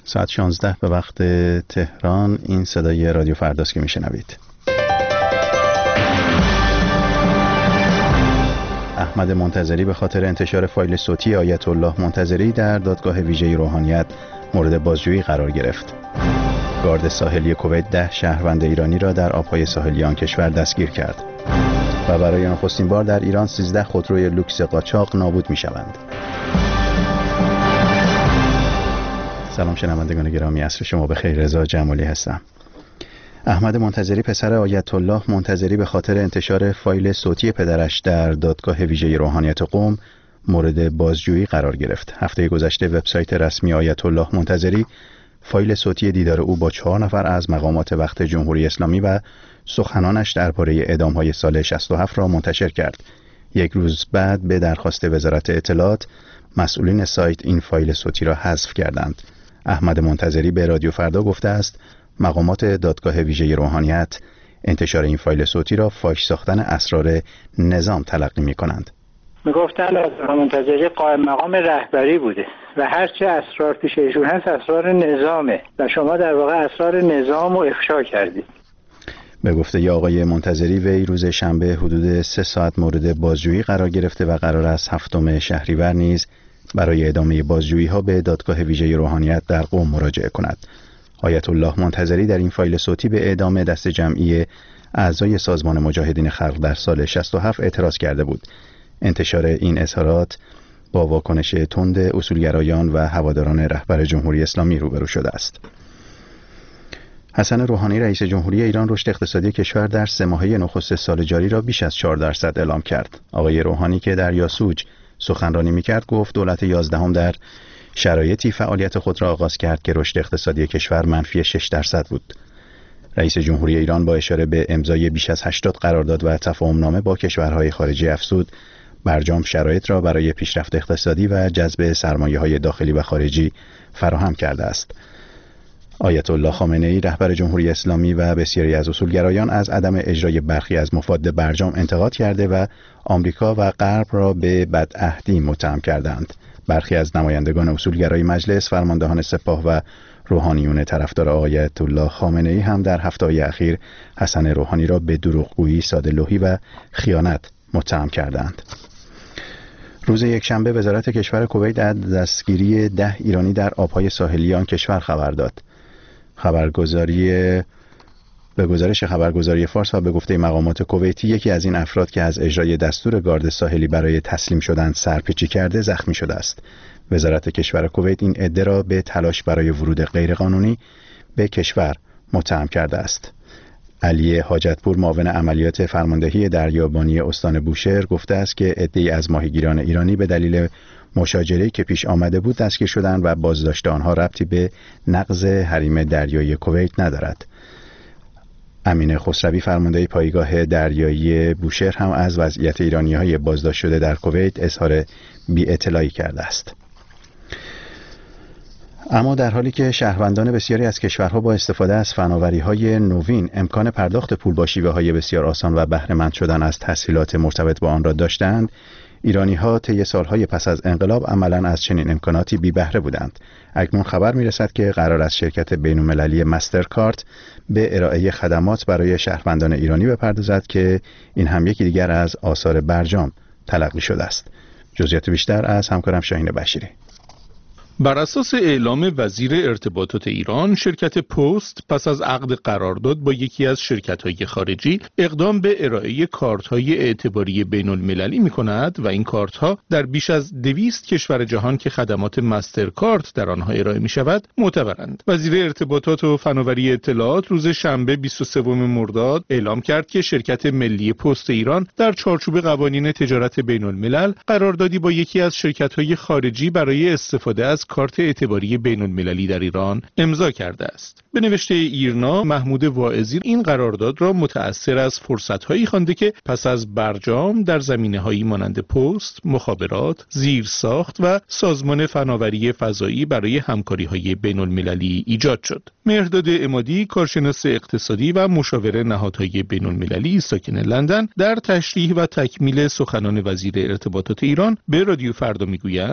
ساعت 16 به وقت تهران. این صدای رادیو فرداست که میشنوید. احمد منتظری به خاطر انتشار فایل صوتی آیت الله منتظری در دادگاه ویژه روحانیت مورد بازجویی قرار گرفت. گارد ساحلی کویت 10 شهروند ایرانی را در آبهای ساحلی آن کشور دستگیر کرد و برای نخستین بار در ایران 13 خودروی لوکس قاچاق نابود می‌شوند. سلام شنوندگان گرامی، عصر شما بخیر. رضا جمالی هستم. احمد منتظری پسر آیت الله منتظری به خاطر انتشار فایل صوتی پدرش در دادگاه ویژه روحانیت قم مورد بازجویی قرار گرفت. هفته گذشته وبسایت رسمی آیت الله منتظری فایل صوتی دیدار او با 4 نفر از مقامات وقت جمهوری اسلامی و سخنانش درباره اعدام‌های سال 67 را منتشر کرد. یک روز بعد به درخواست وزارت اطلاعات مسئولین سایت این فایل صوتی را حذف کردند. احمد منتظری به رادیو فردا گفته است مقامات دادگاه ویژه روحانیت انتشار این فایل صوتی را فاش ساختن اسرار نظام تلقی می‌کنند. میگفتن منتظری قائم مقام رهبری بوده و هرچه اسرار پیش ایشون هست اسرار نظامه و شما در واقع اسرار نظام رو افشا کردید. به گفته آقای منتظری وی روز شنبه حدود 3 ساعت مورد بازجویی قرار گرفته و قرار است 7 شهریور نیز برای ادامه بازجویی ها به دادگاه ویژه روحانیت در قم مراجعه کند. آیت الله منتظری در این فایل صوتی به اعدام دست جمعی اعضای سازمان مجاهدین خلق در سال 67 اعتراض کرده بود. انتشار این اظهارات با واکنش تند اصولگرایان و هواداران رهبر جمهوری اسلامی روبرو شده است. حسن روحانی رئیس جمهوری ایران رشد اقتصادی کشور در 3 ماهه نخست سال جاری را بیش از 4% اعلام کرد. آقای روحانی که در یاسوج سخنرانی می‌کرد گفت دولت 11 در شرایطی فعالیت خود را آغاز کرد که رشد اقتصادی کشور منفی 6% بود. رئیس جمهوری ایران با اشاره به امضای بیش از 80 قرارداد و تفاهمنامه با کشورهای خارجی افزود برجام شرایط را برای پیشرفت اقتصادی و جذب سرمایه‌های داخلی و خارجی فراهم کرده است. آیت الله خامنه‌ای رهبر جمهوری اسلامی و بسیاری از اصولگرایان از عدم اجرای برخی از مفاد برجام انتقاد کرده و آمریکا و غرب را به بدعهدی متهم کردند. برخی از نمایندگان اصولگرای مجلس، فرماندهان سپاه و روحانیون طرفدار آیت الله خامنه‌ای هم در هفته‌های اخیر حسن روحانی را به دروغگویی، ساده‌لوحی و خیانت متهم کردند. روز یکشنبه وزارت کشور کویت از دستگیری 10 ایرانی در آبهای ساحلی آن کشور خبر داد. به گزارش خبرگزاری فارس و به گفته مقامات کویتی یکی از این افراد که از اجرای دستور گارد ساحلی برای تسلیم شدن سرپیچی کرده زخمی شده است. وزارت کشور کویت این عده را به تلاش برای ورود غیرقانونی به کشور متهم کرده است. علی حاجتپور معاون عملیات فرماندهی دریابانی استان بوشهر گفته است که عده‌ای از ماهیگیران ایرانی به دلیل مشاجره‌ای که پیش آمده بود دستگیر شدند و بازداشت آنها ربطی به نقض حریم دریایی کویت ندارد. امین خسروی فرمانده پایگاه دریایی بوشهر هم از وضعیت ایرانی‌های بازداشت شده در کویت اظهار بی‌اطلاعی کرده است. اما در حالی که شهروندان بسیاری از کشورها با استفاده از فناوری‌های نوین امکان پرداخت پول با شیوه‌های بسیار آسان و بهره‌مند شدن از تسهیلات مرتبط با آن را داشتند، ایرانی‌ها طی سالهای پس از انقلاب عملاً از چنین امکاناتی بی بهره بودند. اکنون خبر می‌رسد که قرار است شرکت بین‌المللی مسترکارت به ارائه خدمات برای شهروندان ایرانی بپردازد که این هم یکی دیگر از آثار برجام تلقی شده است. جزئیات بیشتر از همکارم شاهین بشیری. بر اساس اعلام وزیر ارتباطات ایران، شرکت پست پس از عقد قرارداد با یکی از شرکت‌های خارجی اقدام به ارائه کارت‌های اعتباری بین‌المللی می‌کند و این کارت‌ها در بیش از 200 کشور جهان که خدمات مسترکارت در آنها ارائه می‌شود معتبرند. وزیر ارتباطات و فناوری اطلاعات روز شنبه 23 مرداد اعلام کرد که شرکت ملی پست ایران در چارچوب قوانین تجارت بین‌الملل قراردادی با یکی از شرکت‌های خارجی برای استفاده از کارت اعتباری بین‌المللی در ایران امضا کرده است. به نوشته ایرنا، محمود واعظی این قرارداد را متأثر از فرصت‌هایی خوانده که پس از برجام در زمینه‌هایی مانند پست، مخابرات، زیرساخت و سازمان فناوری فضایی برای همکاری‌های بین‌المللی ایجاد شد. مهرداد عمادی، کارشناس اقتصادی و مشاور نهادهای بین‌المللی ساکن لندن، در تشریح و تکمیل سخنان وزیر ارتباطات ایران به رادیو فردا میگوید: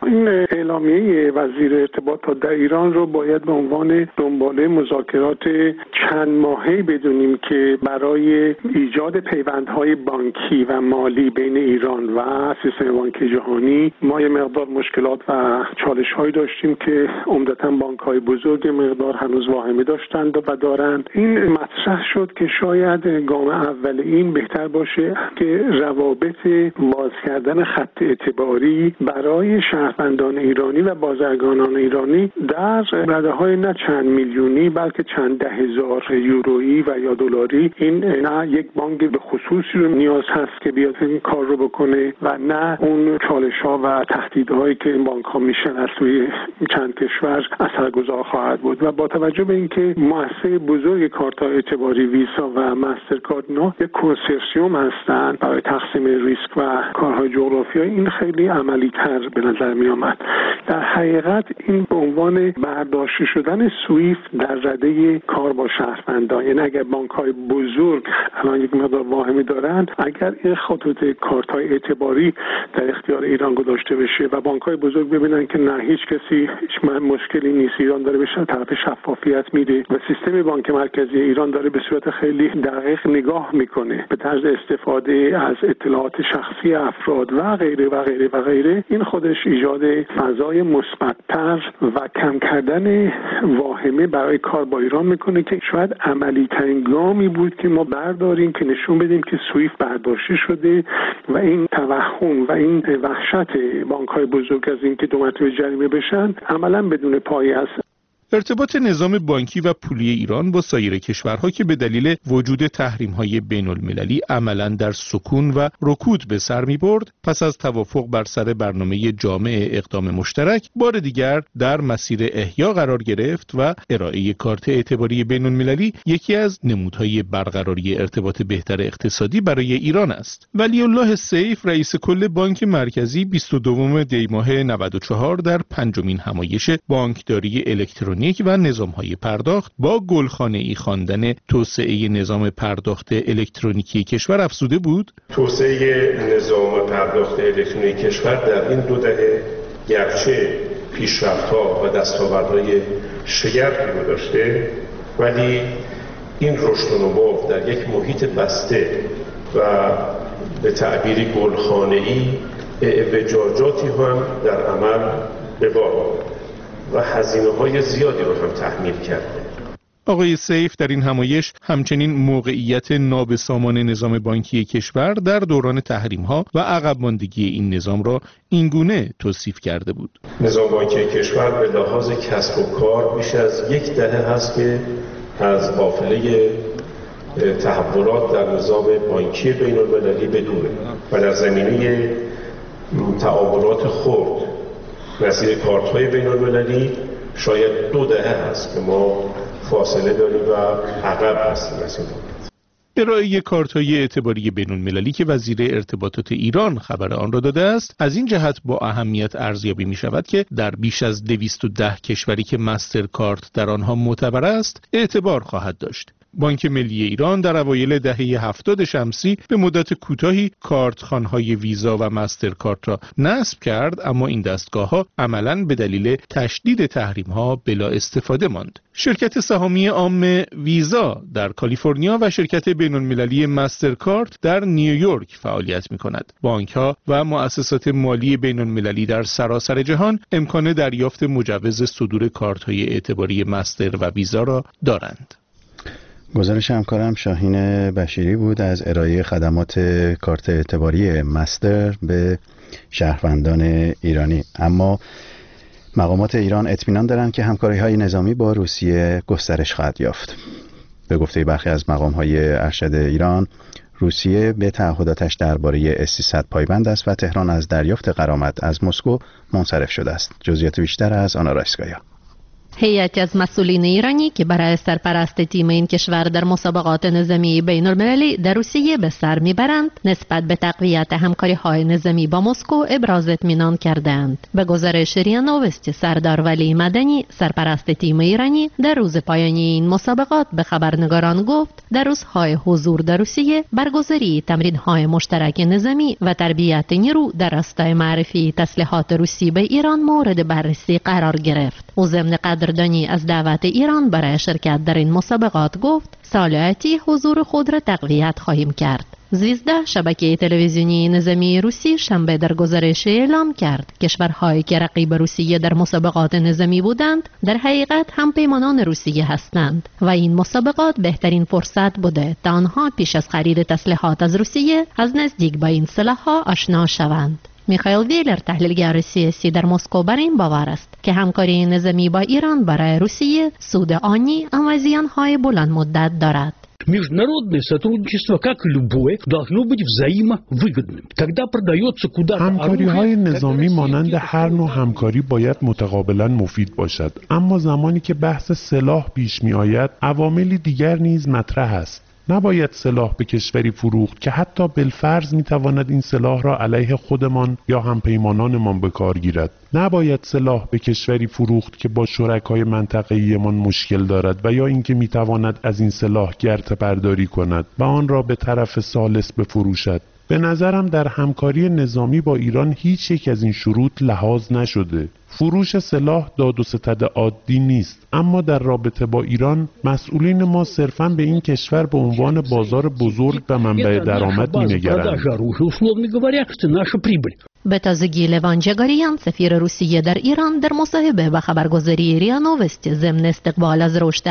این اعلامیه وزیر ارتباطات در ایران رو باید به عنوان دنباله مذاکرات چند ماهه‌ای بدونیم که برای ایجاد پیوندهای بانکی و مالی بین ایران و سیستم بانکی جهانی ما یه مقدار مشکلات و چالش‌هایی داشتیم که عمدتاً بانک‌های بزرگ مقدار هنوز واهمه داشتند و دارند. این مطرح شد که شاید گام اول این بهتر باشه که روابط باز کردن خط اعتباری برای شهروندان ایرانی و بازرگانان ایرانی در رده‌های نه چند میلیونی بلکه چند ده هزار یورویی و یا دلاری، این نه یک بانک به خصوصی رو نیاز هست که بیاد این کار رو بکنه و نه اون چالش‌ها و تهدیدهایی که این بانک‌ها میشن از سوی چند کشور اثرگذار خواهد بود. و با توجه به اینکه مؤسسه بزرگ کارت‌های اعتباری ویزا و مسترکارد یک کنسرسیوم هستند برای تقسیم ریسک و کارهای جغرافیایی، این خیلی عملی‌تر به نظر می آمد. در حقیقت این به عنوان برداشته شدن سویفت در رده کار با شهروندان، یعنی اگر بانک‌های بزرگ الان یک مقدار واهمه دارند، اگر این خطوط کارت‌های اعتباری در اختیار ایران گذاشته بشه و بانک‌های بزرگ ببینن که نه هیچ کسی هیچ مشکلی نیست، ایران داره بشه طرف شفافیت میده و سیستم بانک مرکزی ایران داره به صورت خیلی دقیق نگاه میکنه به طرز استفاده از اطلاعات شخصی افراد و غیره و غیره و غیره، این خودش ایجاد فضای مثبت‌تر و کم کردن واهمه برای کار با ایران میکنه که شاید عملی ترین گامی بود که ما برداریم که نشون بدیم که سویفت برداشته شده و این توهم و این وحشت بانک‌های بزرگ از اینکه دو مرتبه جریمه بشن عملاً بدون پایه است. ارتباط نظام بانکی و پولی ایران با سایر کشورها که به دلیل وجود تحریم‌های بین‌المللی عملاً در سکون و رکود به سر می‌برد، پس از توافق بر سر برنامه جامع اقدام مشترک بار دیگر در مسیر احیا قرار گرفت و ارائه کارت اعتباری بین‌المللی یکی از نمودهای برقراری ارتباط بهتر اقتصادی برای ایران است. ولی الله سیف، رئیس کل بانک مرکزی، 22 دی ماه 94 در پنجمین همایش بانکداری الکترونیک و نظام‌های پرداخت با گلخانه‌ای خواندن توسعه نظام پرداخت الکترونیکی کشور افزوده بود: توسعه نظام پرداخت الکترونیکی کشور در این 2 دهه گرچه پیشرفت‌ها و دستاوردهای شگرفی رو داشته، ولی این رشد و نمو در یک محیط بسته و به تعبیری گلخانه‌ای اعوجاجاتی هم در عمل به بار آورد و هزینه‌های زیادی رو هم تحمیل کرده. آقای سیف در این همایش همچنین موقعیت نابسامان نظام بانکی کشور در دوران تحریم‌ها و عقب ماندگی این نظام را اینگونه توصیف کرده بود: نظام بانکی کشور به لحاظ کسب و کار بیش از 1 دهه هست که از قافله تحولات در نظام بانکی بین‌المللی بدوره و در زمینه تعاملات خرد نظیر کارت‌های بین‌المللی شاید 2 دهه هست که ما فاصله داریم و عقب هستیم از این بابت. ارائه کارت‌های اعتباری بین‌المللی که وزیر ارتباطات ایران خبر آن را داده است، از این جهت با اهمیت ارزیابی می‌شود که در بیش از 210 کشوری که مسترکارد در آنها معتبر است، اعتبار خواهد داشت. بانک ملی ایران در اوایل دهه 70 شمسی به مدت کوتاهی کارتخوان‌های ویزا و مسترکارد را نصب کرد، اما این دستگاه‌ها عملاً به دلیل تشدید تحریم‌ها بلا استفاده ماند. شرکت سهامی عام ویزا در کالیفرنیا و شرکت بین‌المللی مسترکارد در نیویورک فعالیت می‌کند. بانک‌ها و مؤسسات مالی بین‌المللی در سراسر جهان امکان دریافت مجوز صدور کارت‌های اعتباری مستر و ویزا را دارند. گزارش همکارم شاهین بشیری بود از ارائه خدمات کارت اعتباری مستر به شهروندان ایرانی. اما مقامات ایران اطمینان دارند که همکاری‌های نظامی با روسیه گسترش خواهد یافت. به گفته برخی از مقام‌های ارشد ایران، روسیه به تعهداتش درباره S-300 پایبند است و تهران از دریافت غرامت از مسکو منصرف شده است. جزئیات بیشتر از آنا رایسکایا. هیئتی از مسئولین ایرانی که برای سرپرست تیم این کشور در مسابقات نظامی بین‌المللی در روسیه به سر میبرند نسبت به تقویت همکاری‌های نظامی با مسکو ابراز اطمینان کردند. به گزارش ریا نووستی سردار ولی مدنی سرپرست تیم ایرانی در روز پایانی این مسابقات به خبرنگاران گفت در روزهای حضور در روسیه برگزاری تمرین‌های مشترک نظامی و تربیت نیرو در راستای معرفی تسلیحات روسی به ایران مورد بررسی قرار گرفت. او ضمن قدردانی از دعوت ایران برای شرکت در این مسابقات گفت سال آتی حضور خود را تقویت خواهیم کرد. 13 شبکه تلویزیونی نظامی روسی شنبه در گزارش اعلام کرد کشورهایی که رقیب روسیه در مسابقات نظامی بودند در حقیقت هم پیمانان روسیه هستند و این مسابقات بهترین فرصت بوده تا آنها پیش از خرید تسلیحات از روسیه از نزدیک با این سلاح‌ها آشنا شوند. میخائیل ویلر تحلیلگر سیاسی در مسکو بر این باور است که همکاری نظامی با ایران برای روسیه سود آنی اما زیان‌های بلند مدت دارد. Международное сотрудничество, как и любое, должно быть взаимовыгодным. Когда продается куда-то همکاری‌های نظامی مانند هر نوع همکاری باید متقابلا مفید باشد، اما زمانی که بحث سلاح پیش می‌آید عواملی دیگر نیز مطرح است. نباید سلاح به کشوری فروخت که حتی بالفرض میتواند این سلاح را علیه خودمان یا همپیمانانمان به کار گیرد. نباید سلاح به کشوری فروخت که با شرکای منطقه‌ایمان مشکل دارد و یا اینکه میتواند از این سلاح گرته برداری کند و آن را به طرف ثالث بفروشد. به نظرم در همکاری نظامی با ایران هیچ یک از این شروط لحاظ نشده. فروش سلاح داد و ستد عادی نیست، اما در رابطه با ایران مسئولین ما صرفاً به این کشور به عنوان بازار بزرگ و منبع درآمد می‌نگرند. به تازگی لوان جگاریان سفیر روسیه در ایران در مصاحبه با خبرگزاری ریا نووستی ضمن استقبال از رشد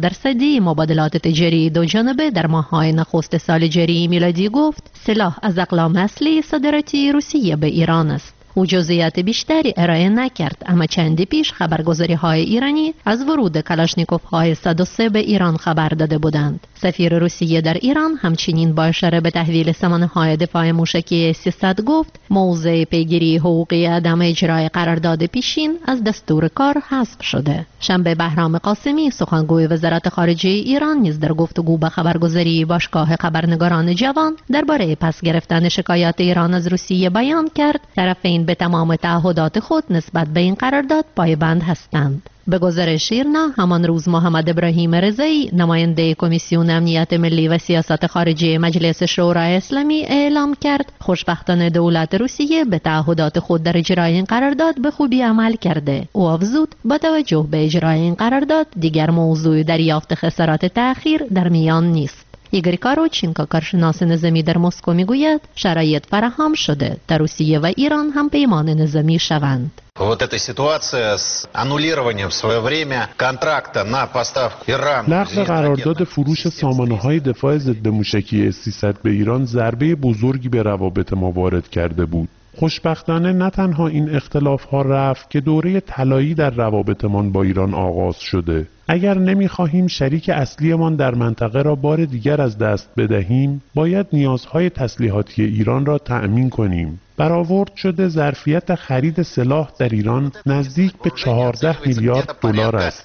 70% مبادلات تجاری دو جانبه در ماه‌های نخست سال جاری میلادی گفت سلاح از اقلام اصلی صادراتی روسیه به ایران است. او جزئیات بیشتری ارائه نکرد، اما چندی پیش خبرگزاری‌های ایرانی از ورود کلاشنیکوف‌های 103 به ایران خبر داده بودند. سفیر روسیه در ایران همچنین با اشاره به تحویل سامانه‌های دفاع موشکی 300 گفت موضوع پیگیری حقوقی عدم اجرای قرارداد پیشین از دستور کار حذف شده. شنبه بهرام قاسمی سخنگوی وزارت خارجه ایران نیز در گفتگو با خبرگزاری باشگاه خبرنگاران جوان درباره پس گرفتن شکایات ایران از روسیه بیان کرد طرفین به تمام تعهدات خود نسبت به این قرارداد پایبند هستند. به گزارش ایرنا همان روز محمد ابراهیم رضایی نماینده کمیسیون امنیت ملی و سیاست خارجی مجلس شورای اسلامی اعلام کرد خوشبختانه دولت روسیه به تعهدات خود در اجرای این قرارداد به خوبی عمل کرده. او افزود با توجه به اجرای این قرارداد دیگر موضوع دریافت خسارات تأخیر در میان نیست. ایگور کاروچینکو کارشناس نظامی در مسکو میگوید شرایط فراهم شده تا روسیه و ایران هم پیمان نظامی شوند. Вот эта ситуация с аннулированием в свое время контракта на поставку Иран. لغو قرارداد فروش سامانه‌های دفاع ضد موشکی S-300 به ایران ضربه بزرگی به روابط ما وارد کرده بود. خوشبختانه نه تنها این اختلاف‌ها رفت که دوره طلایی در روابطمان با ایران آغاز شده. اگر نمی‌خواهیم شریک اصلیمان در منطقه را بار دیگر از دست بدهیم، باید نیازهای تسلیحاتی ایران را تأمین کنیم. برآورد شده ظرفیت خرید سلاح در ایران نزدیک به 14 میلیارد دلار است.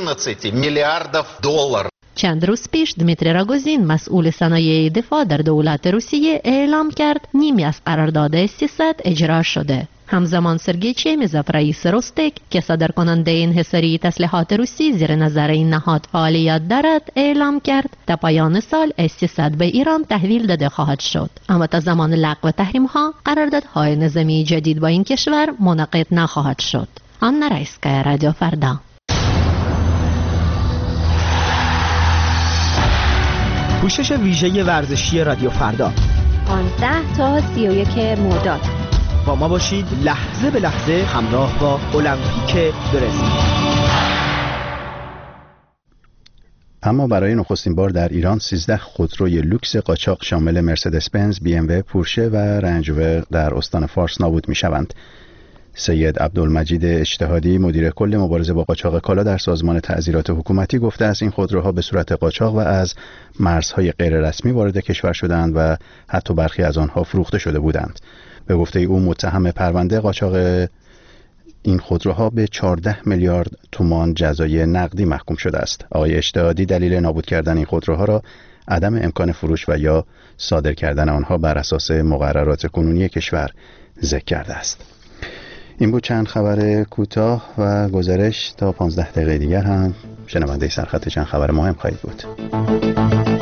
14 میلیارد دلار. چند روز پیش دمیتری راگوزین مسئول صنایع دفاع در دولت روسیه اعلام کرد نیمی از قرارداد 300 اجرا شده. همزمان سرگئی چمیزوف رئیس روستک که صادرکننده انحصاری تسلیحات روسی زیر نظر این نهاد فعالیت دارد اعلام کرد تا پایان سال S-300 به ایران تحویل داده خواهد شد، اما تا زمان لغو تحریم‌ها قراردادهای نظامی جدید با این کشور منعقد نخواهد شد. آنا رایسکایا، رادیو فردا. پوشش ویژه ورزشی رادیو فردا 15 تا 31 مرداد. با ما باشید لحظه به لحظه همراه با المپیک برزیل. اما برای نخستین بار در ایران 13 خودروی لوکس قاچاق شامل مرسدس بنز، BMW، پورشه و رنج روور در استان فارس نابود می‌شوند. سید عبدالمجید اجتهادی مدیر کل مبارزه با قاچاق کالا در سازمان تعزیرات حکومتی گفته است این خودروها به صورت قاچاق و از مرزهای غیر رسمی وارد کشور شدند و حتی برخی از آنها فروخته شده بودند. به گفته او متهم پرونده قاچاق این خودروها به 14 میلیارد تومان جزای نقدی محکوم شده است. آقای اجتهادی دلیل نابود کردن این خودروها را عدم امکان فروش و یا صادر کردن آنها بر اساس مقررات کنونی کشور ذکر کرده است. این بود چند خبر کوتاه و گزارش. تا 15 دقیقه دیگر هم شنونده سرخط چند خبر مهم خواهید بود.